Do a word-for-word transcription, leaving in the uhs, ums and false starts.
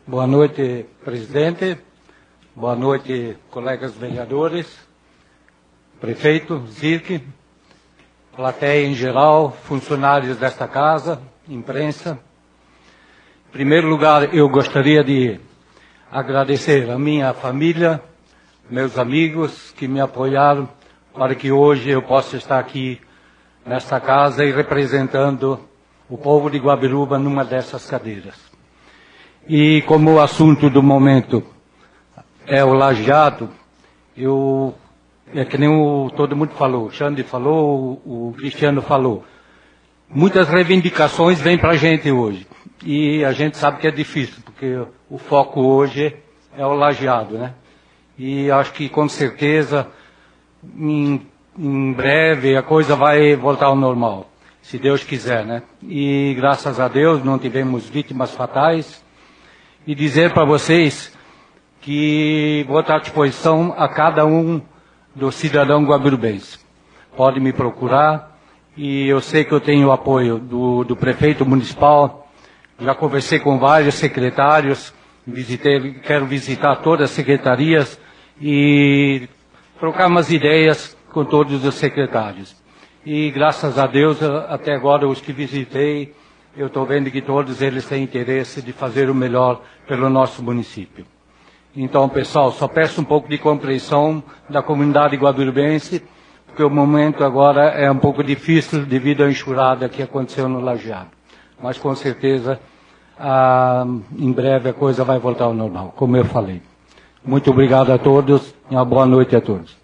Boa noite, presidente. Boa noite, colegas vereadores, prefeito, Zirk, plateia em geral, funcionários desta casa, imprensa. Em primeiro lugar, eu gostaria de agradecer a minha família, meus amigos que me apoiaram para que hoje eu possa estar aqui nesta casa e representando o povo de Guabiruba numa dessas cadeiras. E como o assunto do momento é o lajeado, eu, é que nem o, todo mundo falou, o Xande falou, o, o Cristiano falou. Muitas reivindicações vêm para a gente hoje. E a gente sabe que é difícil, porque o foco hoje é o lajeado, né? E acho que com certeza, em, em breve, a coisa vai voltar ao normal, se Deus quiser, né? E graças a Deus não tivemos vítimas fatais. E dizer para vocês que vou estar à disposição a cada um do cidadão guabirubense. Pode me procurar e eu sei que eu tenho o apoio do, do prefeito municipal. Já conversei com vários secretários, visitei, quero visitar todas as secretarias e trocar umas ideias com todos os secretários. E graças a Deus, até agora os que visitei, eu estou vendo que todos eles têm interesse de fazer o melhor pelo nosso município. Então, pessoal, só peço um pouco de compreensão da comunidade guabirubense, porque o momento agora é um pouco difícil devido à enxurrada que aconteceu no lajeado. Mas, com certeza, ah, em breve a coisa vai voltar ao normal, como eu falei. Muito obrigado a todos e uma boa noite a todos.